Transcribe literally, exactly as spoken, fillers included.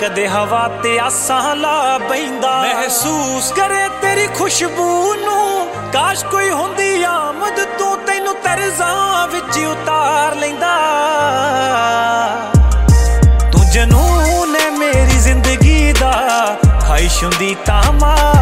कदे हवा ते आसां ला बैंदा महसूस करे तेरी खुशबू नू काश कोई हुंदी आमद तू तैनू तरज़ां विच उतार लैंदा तू जनून है मेरी जिंदगी दा ख्वाहिश हुंदी तां मार